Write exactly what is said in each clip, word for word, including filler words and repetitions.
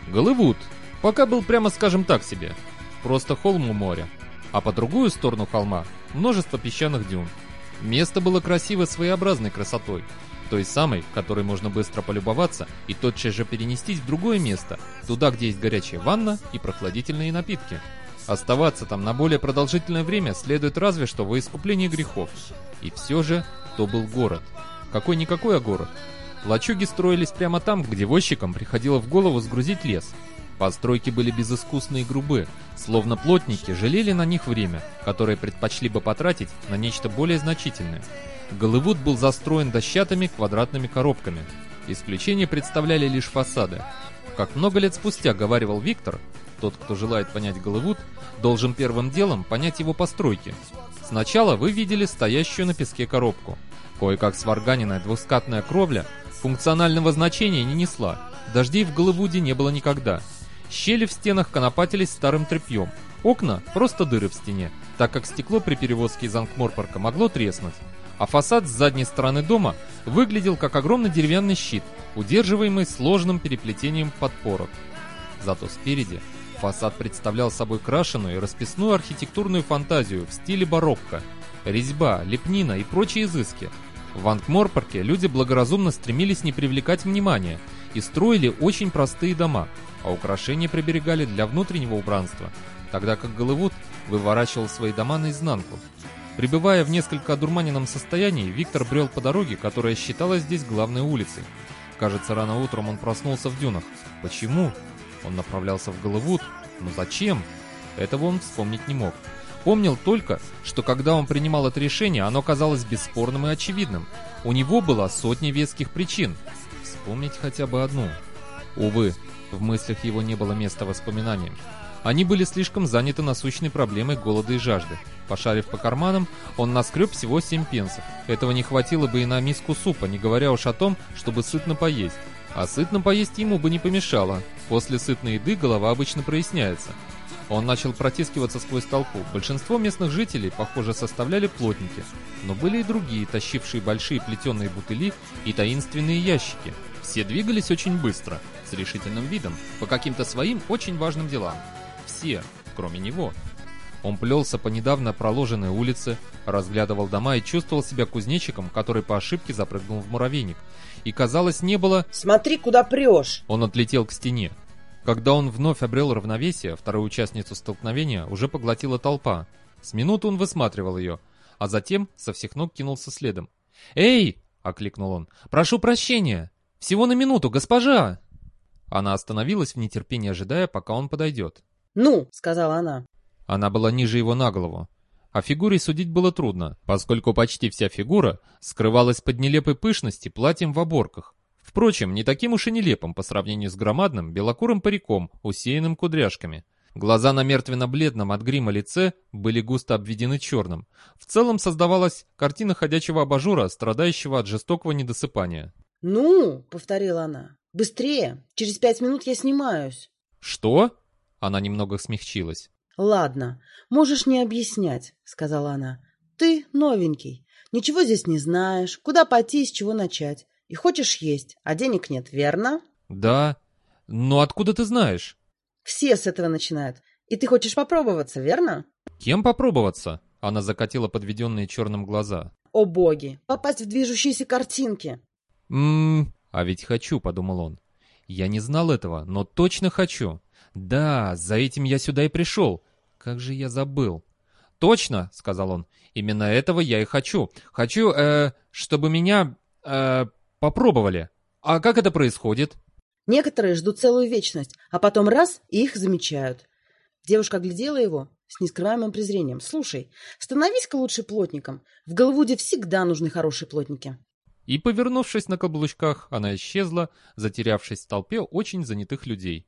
Голливуд пока был, прямо скажем, так себе. Просто холм у моря. А по другую сторону холма множество песчаных дюн. Место было красиво своеобразной красотой. Той самой, которой можно быстро полюбоваться и тотчас же перенестись в другое место, туда, где есть горячая ванна и прохладительные напитки. Оставаться там на более продолжительное время следует разве что во искуплении грехов. И все же то был город. Какой-никакой, а город. Лачуги строились прямо там, где возчикам приходило в голову сгрузить лес. Постройки были безыскусны и грубы, словно плотники жалели на них время, которое предпочли бы потратить на нечто более значительное. Голливуд был застроен дощатыми квадратными коробками. Исключение представляли лишь фасады. Как много лет спустя говаривал Виктор, тот, кто желает понять Голливуд, должен первым делом понять его постройки. Сначала вы видели стоящую на песке коробку. Кое-как сварганенная двускатная кровля функционального значения не несла. Дождей в Голливуде не было никогда. Щели в стенах конопатились старым тряпьем. Окна – просто дыры в стене, так как стекло при перевозке из Анкморпорка могло треснуть. А фасад с задней стороны дома выглядел как огромный деревянный щит, удерживаемый сложным переплетением подпорок. Зато спереди фасад представлял собой крашеную и расписную архитектурную фантазию в стиле барокко. Резьба, лепнина и прочие изыски. В Анкморпорке люди благоразумно стремились не привлекать внимания и строили очень простые дома, а украшения приберегали для внутреннего убранства, тогда как Голливуд выворачивал свои дома наизнанку. Пребывая в несколько одурманенном состоянии, Виктор брел по дороге, которая считалась здесь главной улицей. Кажется, рано утром он проснулся в дюнах. Почему? Он направлялся в Голливуд. Но зачем? Этого он вспомнить не мог. Помнил только, что когда он принимал это решение, оно казалось бесспорным и очевидным. У него было сотни веских причин. Вспомнить хотя бы одну. Увы, в мыслях его не было места воспоминаниям. Они были слишком заняты насущной проблемой голода и жажды. Пошарив по карманам, он наскреб всего семь пенсов. Этого не хватило бы и на миску супа, не говоря уж о том, чтобы сытно поесть. А сытно поесть ему бы не помешало. После сытной еды голова обычно проясняется. Он начал протискиваться сквозь толпу. Большинство местных жителей, похоже, составляли плотники. Но были и другие, тащившие большие плетеные бутыли и таинственные ящики. Все двигались очень быстро, с решительным видом, по каким-то своим очень важным делам. Все, кроме него. Он плелся по недавно проложенной улице, разглядывал дома и чувствовал себя кузнечиком, который по ошибке запрыгнул в муравейник. И, казалось, не было... «Смотри, куда прешь!» Он отлетел к стене. Когда он вновь обрел равновесие, вторую участницу столкновения уже поглотила толпа. С минуту он высматривал ее, а затем со всех ног кинулся следом. «Эй!» — окликнул он. «Прошу прощения! Всего на минуту, госпожа!» Она остановилась в нетерпении, ожидая, пока он подойдет. «Ну!» — сказала она. Она была ниже его на голову. О фигуре судить было трудно, поскольку почти вся фигура скрывалась под нелепой пышности платьем в оборках. Впрочем, не таким уж и нелепым по сравнению с громадным белокурым париком, усеянным кудряшками. Глаза на мертвенно-бледном от грима лице были густо обведены черным. В целом создавалась картина ходячего абажура, страдающего от жестокого недосыпания. «Ну!» — повторила она. «Быстрее! Через пять минут я снимаюсь!» «Что?» — она немного смягчилась. «Ладно, можешь не объяснять», — сказала она. «Ты новенький, ничего здесь не знаешь, куда пойти и с чего начать. И хочешь есть, а денег нет, верно?» «Да. Но откуда ты знаешь?» «Все с этого начинают. И ты хочешь попробоваться, верно?» «Кем попробоваться?» Она закатила подведенные черным глаза. «О боги! Попасть в движущиеся картинки!» «Ммм, а ведь хочу», — подумал он. «Я не знал этого, но точно хочу. Да, за этим я сюда и пришел. Как же я забыл». «Точно», — сказал он, — «именно этого я и хочу. Хочу, э, чтобы меня, э, попробовали. А как это происходит?» «Некоторые ждут целую вечность, а потом раз — и их замечают». Девушка оглядела его с нескрываемым презрением. «Слушай, становись-ка лучше плотником. В Голливуде всегда нужны хорошие плотники». И, повернувшись на каблучках, она исчезла, затерявшись в толпе очень занятых людей.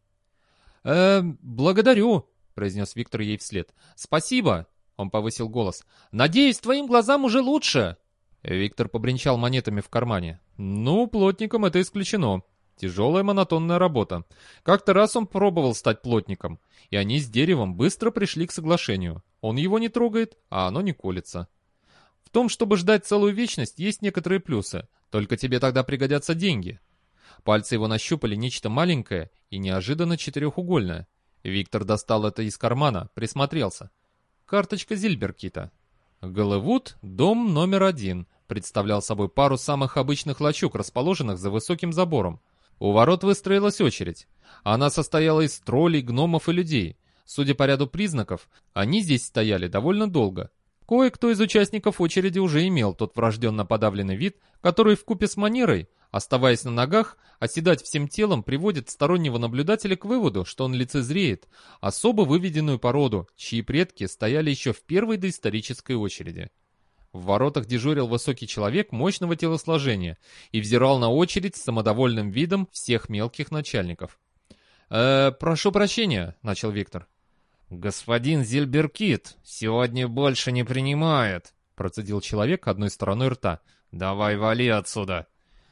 «Э, благодарю», — произнес Виктор ей вслед. «Спасибо», — он повысил голос. «Надеюсь, твоим глазам уже лучше». Виктор побренчал монетами в кармане. «Ну, плотником это исключено. Тяжелая монотонная работа. Как-то раз он пробовал стать плотником, и они с деревом быстро пришли к соглашению. Он его не трогает, а оно не колется. В том, чтобы ждать целую вечность, есть некоторые плюсы, только тебе тогда пригодятся деньги. Пальцы его нащупали нечто маленькое и неожиданно четырехугольное. Виктор достал это из кармана, присмотрелся. Карточка Зильберкита. Голливуд, дом номер один, представлял собой пару самых обычных лачуг, расположенных за высоким забором. У ворот выстроилась очередь. Она состояла из троллей, гномов и людей. Судя по ряду признаков, они здесь стояли довольно долго. Кое-кто из участников очереди уже имел тот врожденно подавленный вид, который вкупе с манерой, оставаясь на ногах, оседать всем телом, приводит стороннего наблюдателя к выводу, что он лицезреет особо выведенную породу, чьи предки стояли еще в первой доисторической очереди. В воротах дежурил высокий человек мощного телосложения и взирал на очередь с самодовольным видом всех мелких начальников. «Э, прошу прощения», — начал Виктор. «Господин Зильберкит сегодня больше не принимает», — процедил человек одной стороной рта. «Давай вали отсюда».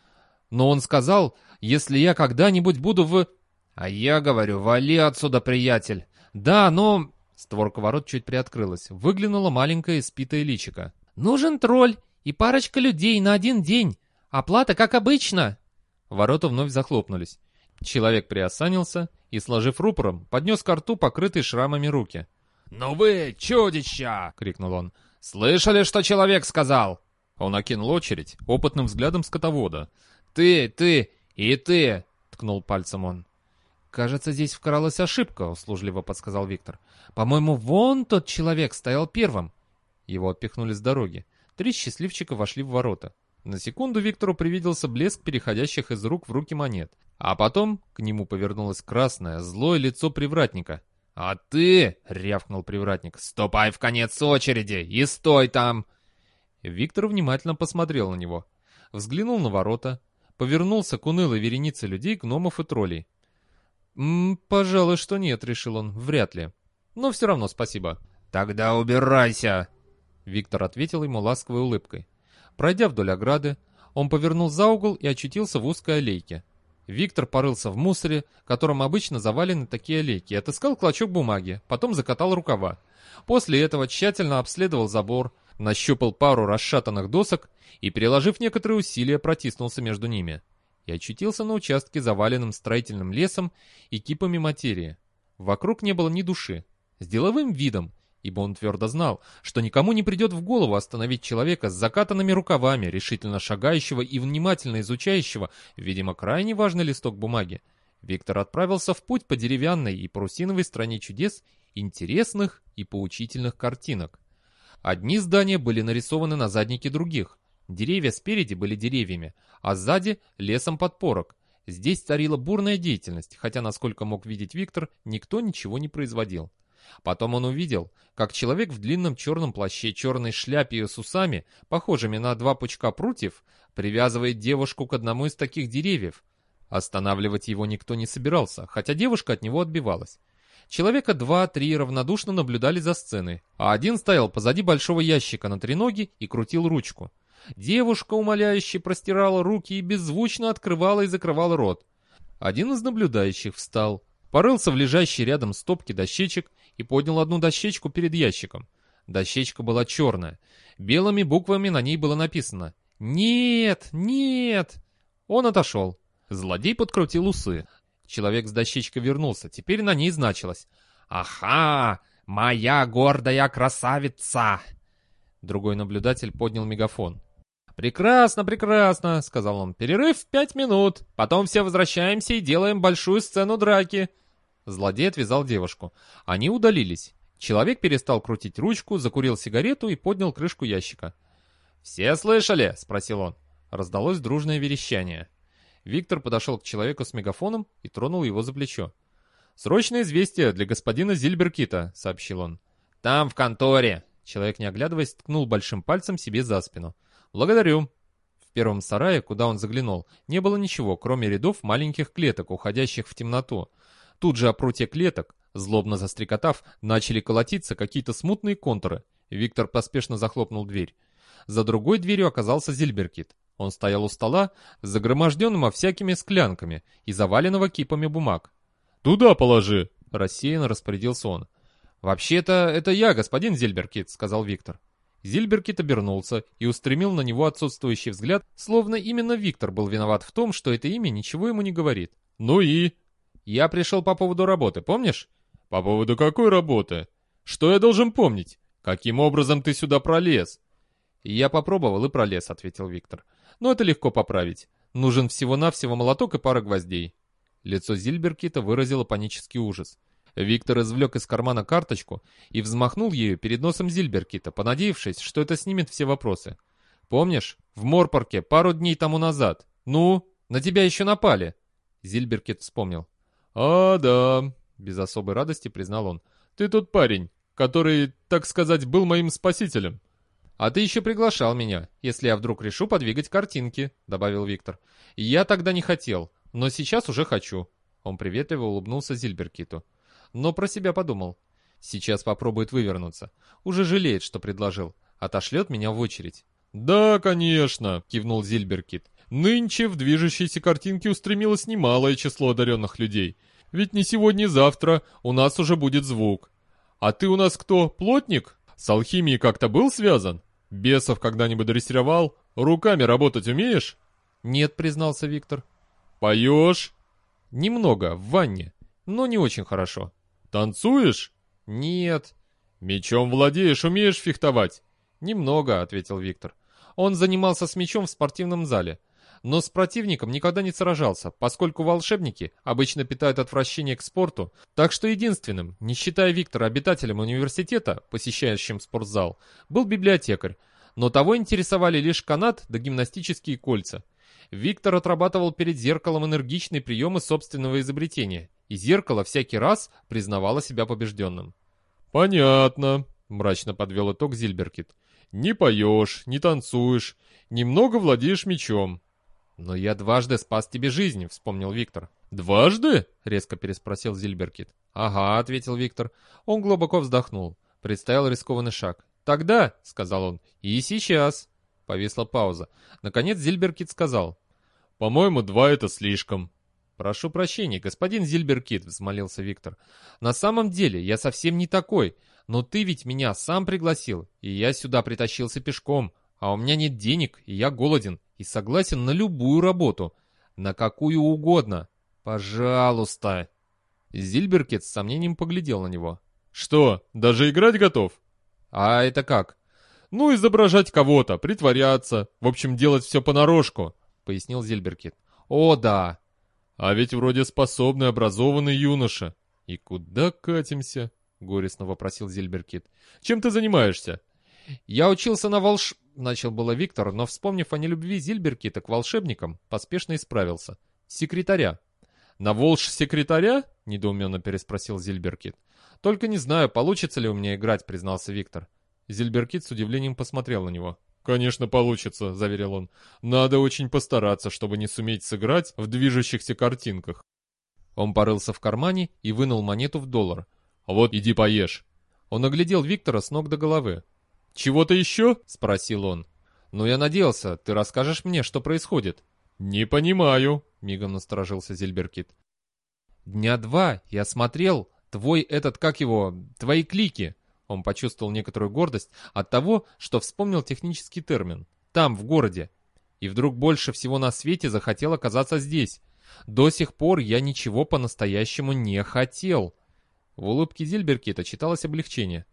«Но он сказал, если я когда-нибудь буду в...» «А я говорю, вали отсюда, приятель». «Да, но...» Створка ворот чуть приоткрылась. Выглянуло маленькое испитое личико. «Нужен тролль и парочка людей на один день. Оплата как обычно». Ворота вновь захлопнулись. Человек приосанился и, сложив рупором, поднес ко рту покрытые шрамами руки. «Ну вы, чудища!» — крикнул он. «Слышали, что человек сказал?» Он окинул очередь опытным взглядом скотовода. «Ты, ты и ты!» — ткнул пальцем он. «Кажется, здесь вкралась ошибка», — услужливо подсказал Виктор. «По-моему, вон тот человек стоял первым». Его отпихнули с дороги. Три счастливчика вошли в ворота. На секунду Виктору привиделся блеск переходящих из рук в руки монет. А потом к нему повернулось красное, злое лицо привратника. «А ты, — рявкнул привратник, — ступай в конец очереди и стой там!» Виктор внимательно посмотрел на него. Взглянул на ворота, повернулся к унылой веренице людей, гномов и троллей. «М, «Пожалуй, что нет», — решил он, — «вряд ли. Но все равно спасибо». «Тогда убирайся!» Виктор ответил ему ласковой улыбкой. Пройдя вдоль ограды, он повернул за угол и очутился в узкой аллейке. Виктор порылся в мусоре, которым обычно завалены такие аллейки, отыскал клочок бумаги, потом закатал рукава. После этого тщательно обследовал забор, нащупал пару расшатанных досок и, приложив некоторые усилия, протиснулся между ними. И очутился на участке, заваленном строительным лесом и кипами материи. Вокруг не было ни души. С деловым видом, ибо он твердо знал, что никому не придет в голову остановить человека с закатанными рукавами, решительно шагающего и внимательно изучающего, видимо, крайне важный листок бумаги, Виктор отправился в путь по деревянной и парусиновой стране чудес, интересных и поучительных картинок. Одни здания были нарисованы на заднике других. Деревья спереди были деревьями, а сзади — лесом подпорок. Здесь царила бурная деятельность, хотя, насколько мог видеть Виктор, никто ничего не производил. Потом он увидел, как человек в длинном черном плаще, черной шляпе и с усами, похожими на два пучка прутьев, привязывает девушку к одному из таких деревьев. Останавливать его никто не собирался, хотя девушка от него отбивалась. Человека два-три равнодушно наблюдали за сценой, а один стоял позади большого ящика на треноге и крутил ручку. Девушка умоляюще простирала руки и беззвучно открывала и закрывала рот. Один из наблюдающих встал, порылся в лежащей рядом стопке дощечек и поднял одну дощечку перед ящиком. Дощечка была черная. Белыми буквами на ней было написано «Нет! Нет!». Он отошел. Злодей подкрутил усы. Человек с дощечкой вернулся. Теперь на ней значилось «Ага! Моя гордая красавица!». Другой наблюдатель поднял мегафон. «Прекрасно, прекрасно», — сказал он. «Перерыв в пять минут. Потом все возвращаемся и делаем большую сцену драки». Злодей отвязал девушку. Они удалились. Человек перестал крутить ручку, закурил сигарету и поднял крышку ящика. «Все слышали?» — спросил он. Раздалось дружное верещание. Виктор подошел к человеку с мегафоном и тронул его за плечо. «Срочное известие для господина Зильберкита», — сообщил он. «Там, в конторе». Человек, не оглядываясь, ткнул большим пальцем себе за спину. «Благодарю». В первом сарае, куда он заглянул, не было ничего, кроме рядов маленьких клеток, уходящих в темноту. Тут же о прутье клеток, злобно застрекотав, начали колотиться какие-то смутные контуры. Виктор поспешно захлопнул дверь. За другой дверью оказался Зильберкит. Он стоял у стола, загроможденного всякими склянками и заваленного кипами бумаг. «Туда положи!» — рассеянно распорядился он. «Вообще-то это я, господин Зильберкит», — сказал Виктор. Зильберкит обернулся и устремил на него отсутствующий взгляд, словно именно Виктор был виноват в том, что это имя ничего ему не говорит. «Ну и?» «Я пришел по поводу работы, помнишь?» «По поводу какой работы? Что я должен помнить? Каким образом ты сюда пролез?» «Я попробовал и пролез», — ответил Виктор. «Но это легко поправить. Нужен всего-навсего молоток и пара гвоздей». Лицо Зильберкита выразило панический ужас. Виктор извлек из кармана карточку и взмахнул ею перед носом Зильберкита, понадеявшись, что это снимет все вопросы. «Помнишь, в Морпорке пару дней тому назад? Ну, на тебя еще напали!» Зильберкит вспомнил. «А, да», — без особой радости признал он. «Ты тот парень, который, так сказать, был моим спасителем». «А ты еще приглашал меня, если я вдруг решу подвигать картинки», — добавил Виктор. «Я тогда не хотел, но сейчас уже хочу». Он приветливо улыбнулся Зильберкиту. Но про себя подумал. Сейчас попробует вывернуться. Уже жалеет, что предложил. Отошлет меня в очередь. «Да, конечно», — кивнул Зильберкит. «Нынче в движущейся картинке устремилось немалое число одаренных людей. Ведь не сегодня-завтра у нас уже будет звук. А ты у нас кто, плотник? С алхимией как-то был связан? Бесов когда-нибудь дрессировал? Руками работать умеешь?» «Нет», — признался Виктор. «Поешь?» «Немного, в ванне, но не очень хорошо». «Танцуешь?» «Нет». «Мечом владеешь, умеешь фехтовать?» «Немного», — ответил Виктор. Он занимался с мечом в спортивном зале, но с противником никогда не сражался, поскольку волшебники обычно питают отвращение к спорту, так что единственным, не считая Виктора обитателем университета, посещающим спортзал, был библиотекарь, но того интересовали лишь канат да гимнастические кольца. Виктор отрабатывал перед зеркалом энергичные приемы собственного изобретения, и зеркало всякий раз признавало себя побежденным. «Понятно», — мрачно подвел итог Зильберкит. «Не поешь, не танцуешь, немного владеешь мечом». «Но я дважды спас тебе жизнь», — вспомнил Виктор. «Дважды?» — резко переспросил Зильберкит. «Ага», — ответил Виктор. Он глубоко вздохнул. Представил рискованный шаг. «Тогда», — сказал он, — «и сейчас». Повисла пауза. Наконец Зильберкит сказал. «По-моему, два — это слишком». «Прошу прощения, господин Зильберкит», — взмолился Виктор. «На самом деле я совсем не такой, но ты ведь меня сам пригласил, и я сюда притащился пешком, а у меня нет денег, и я голоден, и согласен на любую работу, на какую угодно. Пожалуйста». Зильберкит с сомнением поглядел на него. «Что, даже играть готов?» «А это как?» «Ну, изображать кого-то, притворяться, в общем, делать все понарошку», — пояснил Зильберкит. «О, да». «А ведь вроде способный, образованный юноша». «И куда катимся?» — горестно вопросил Зильберкит. «Чем ты занимаешься?» «Я учился на волш...» — начал было Виктор, но, вспомнив о нелюбви Зильберкита к волшебникам, поспешно исправился. «Секретаря». «На волш-секретаря?» — недоуменно переспросил Зильберкит. «Только не знаю, получится ли у меня играть», — признался Виктор. Зильберкит с удивлением посмотрел на него. «Конечно получится», — заверил он. «Надо очень постараться, чтобы не суметь сыграть в движущихся картинках». Он порылся в кармане и вынул монету в доллар. «Вот, иди поешь». Он оглядел Виктора с ног до головы. «Чего-то еще?» — спросил он. «Ну, я надеялся, ты расскажешь мне, что происходит». «Не понимаю», — мигом насторожился Зильберкит. «Дня два я смотрел твой этот, как его, твои клики». Он почувствовал некоторую гордость от того, что вспомнил технический термин. Там, в городе. И вдруг больше всего на свете захотел оказаться здесь. До сих пор я ничего по-настоящему не хотел. В улыбке Зильберкита читалось облегчение.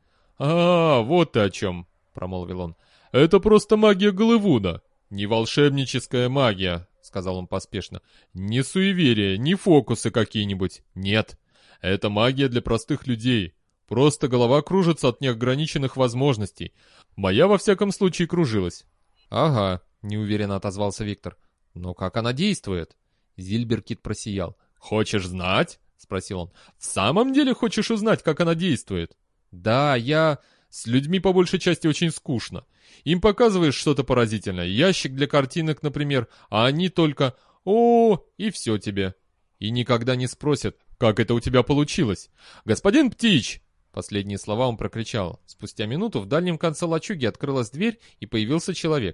«А, вот ты о чем», — промолвил он. «Это просто магия Голливуда. Не волшебническая магия», — сказал он поспешно. «Не суеверие, не фокусы какие-нибудь. Нет. Это магия для простых людей. Просто голова кружится от неограниченных возможностей. Моя, во всяком случае, кружилась». «Ага», — неуверенно отозвался Виктор. «Но как она действует?» Зильберкит просиял. «Хочешь знать?» — спросил он. «В самом деле хочешь узнать, как она действует?» «Да, я...» «С людьми по большей части очень скучно. Им показываешь что-то поразительное, ящик для картинок, например, а они только «О!» и все тебе. И никогда не спросят, как это у тебя получилось. «Господин Птич!» Последние слова он прокричал. Спустя минуту в дальнем конце лачуги открылась дверь, и появился человек.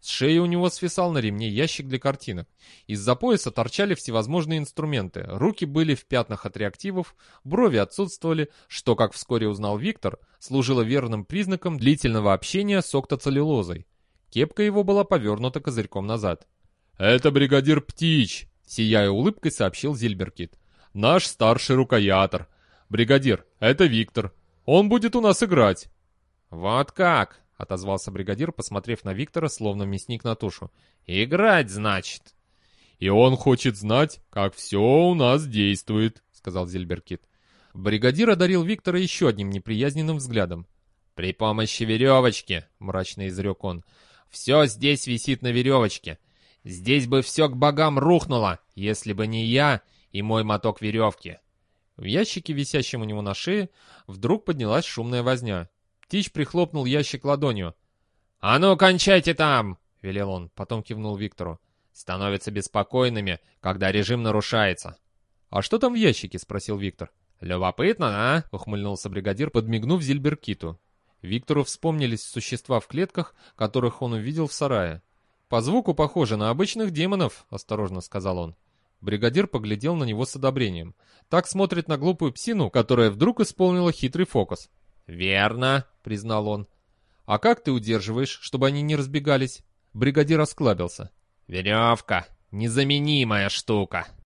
С шеи у него свисал на ремне ящик для картинок. Из-за пояса торчали всевозможные инструменты. Руки были в пятнах от реактивов, брови отсутствовали, что, как вскоре узнал Виктор, служило верным признаком длительного общения с октоцеллюлозой. Кепка его была повернута козырьком назад. «Это бригадир Птич», — сияя улыбкой, сообщил Зильберкит. «Наш старший рукоятор. Бригадир, это Виктор. Он будет у нас играть». «Вот как!» — отозвался бригадир, посмотрев на Виктора, словно мясник на тушу. «Играть, значит?» «И он хочет знать, как все у нас действует», — сказал Зильберкит. Бригадир одарил Виктора еще одним неприязненным взглядом. «При помощи веревочки», — мрачно изрек он. «Все здесь висит на веревочке. Здесь бы все к богам рухнуло, если бы не я и мой моток веревки». В ящике, висящем у него на шее, вдруг поднялась шумная возня. Птич прихлопнул ящик ладонью. «А ну, кончайте там!» — велел он, потом кивнул Виктору. «Становятся беспокойными, когда режим нарушается». «А что там в ящике?» — спросил Виктор. «Любопытно, а?» — ухмыльнулся бригадир, подмигнув Зильберкиту. Виктору вспомнились существа в клетках, которых он увидел в сарае. «По звуку похоже на обычных демонов», — осторожно сказал он. Бригадир поглядел на него с одобрением. Так смотрит на глупую псину, которая вдруг исполнила хитрый фокус. «Верно», — признал он. «А как ты удерживаешь, чтобы они не разбегались?» Бригадир осклабился. «Веревка — незаменимая штука».